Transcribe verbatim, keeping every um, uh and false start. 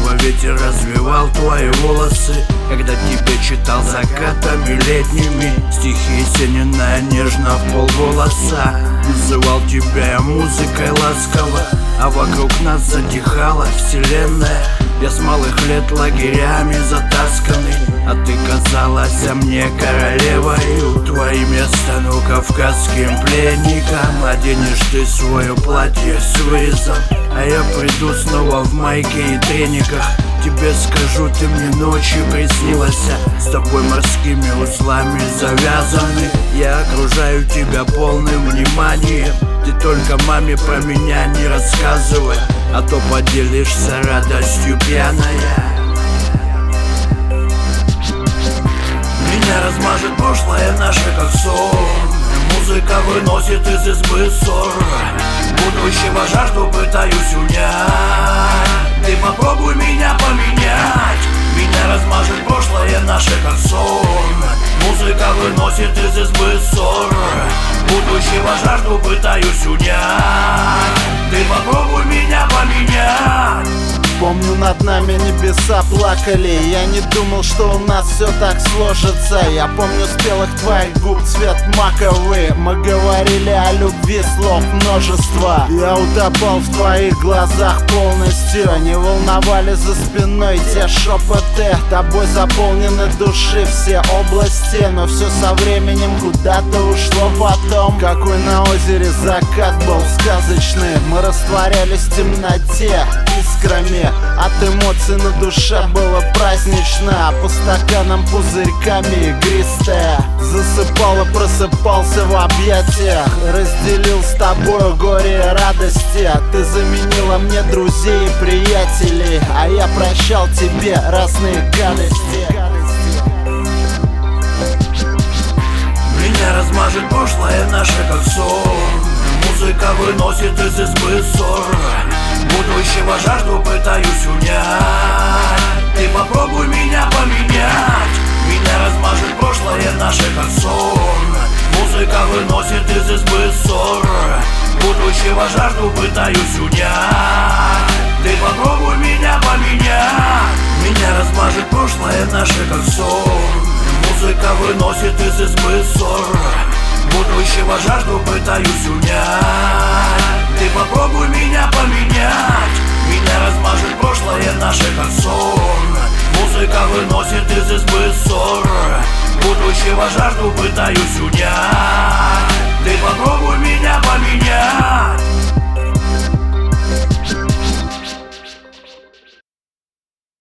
детства ветер развивал твои волосы, когда тебе читал закатами летними стихи Есенина нежно в полголоса. Называл тебя я музыкой ласково, а вокруг нас затихала вселенная. Я с малых лет лагерями затасканный, а ты казалась мне королевою. Твои места, ну, кавказским пленникам. Оденешь ты свое платье с вырезом, а я приду снова в майке и трениках. Тебе скажу, ты мне ночью приснилась, с тобой морскими узлами завязаны. Я окружаю тебя полным вниманием, ты только маме про меня не рассказывай, а то поделишься радостью пьяная. Меня размажет прошлое наше как сон, музыка выносит из избы ссор. Будущего жажду пытаюсь унять, ты попробуй меня поменять. Меня размажет прошлое наше как сон, музыка выносит из избы ссор. Будущего жажду пытаюсь унять, ты попробуй меня поменять. Помню, над нами небеса плакали, я не думал, что у нас все так сложится. Я помню спелых твоих губ цвет маковый, мы говорили о любви, слов множество. Я утопал в твоих глазах полностью, не волновали за спиной те шепоты. Тобой заполнены души все области, но все со временем куда-то ушло потом. Какой на озере закат был сказочный, мы растворялись в темноте искрами. От эмоций на душе было празднично, а по стаканам пузырьками игристая. Засыпал и просыпался в объятиях, разделил с тобой горе и радости. Ты заменила мне друзей и приятелей, а я прощал тебе разные гадости. Меня размажет прошлое наше как сон, музыка выносит из избы ссор. Будущего жажду пытаюсь унять, ты попробуй меня поменять. Меня размажет прошлое наше как сон, музыка выносит из избы ссор. Будущего жажду пытаюсь унять, ты попробуй меня поменять. Меня размажет прошлое наше как сон, музыка выносит из избы ссор. Будущего жажду пытаюсь унять, ты попробуй меня поменять. Меня размажет прошлое наше как сон, музыка выносит из избы ссор. Будущего жажду пытаюсь унять.